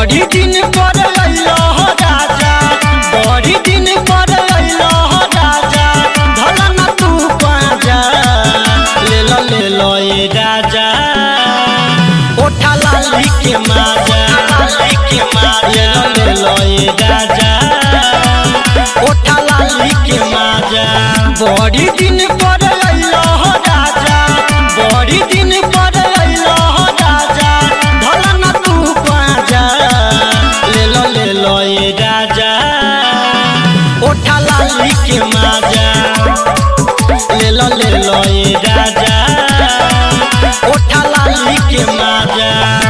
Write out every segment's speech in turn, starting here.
बड़ी दिन पर अइलो राजा, बड़ी दिन पर अइलो राजा, धला न तू पाजा। ले लो ए राजा ओठा लाली के माजा, ले लो ए राजा ओठा लाली के माजा। बड़ी दिन पर अइलो राजा, बड़ी दिन पर अइलो राजा, धला न तू पाजा। ले लो ए राजा ओठा लाली के माजा, ले लो ए राजा ओठा लाली के माजा।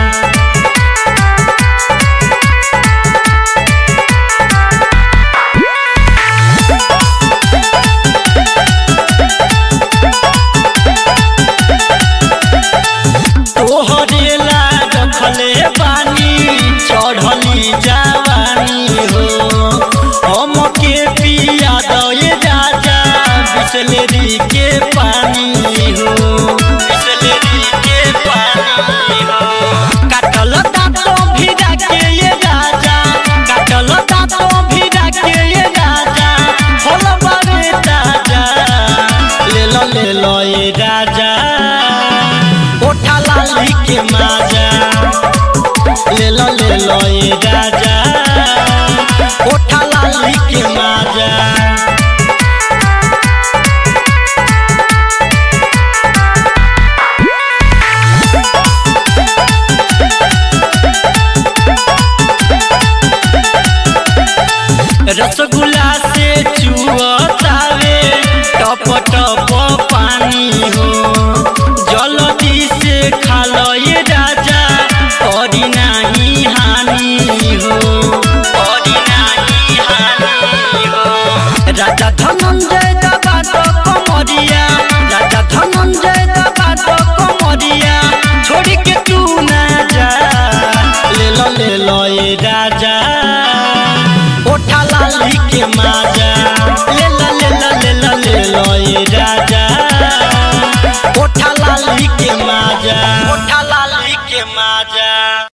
तोहरे ला रखले बानी चढ़ली जवानी हो, हमके पिया दे राजा बिसलेरी के पानी हो, बिसलेरी के पानी हो। काटल दांतों भिड़ा के ये राजा, काटल दांतों भिड़ा के ये राजा, फल बारे ताजा। ले लो ए राजा ओठा लाली के माजा, ले लो ए राजा ओठा लाली के माजा। रसगुल्ला से चुअतावे टप टप पानी हो, जल्दी से खा लो ये राजा करी नहीं हानि हो, करी नहीं हानि हो। राजा धनंजय दबा तो कमरिया, राजा धनंजय दबा तो कमरिया, छोड़ के तू ना जा। ले लो ए राजा ओठा लाली के माजा,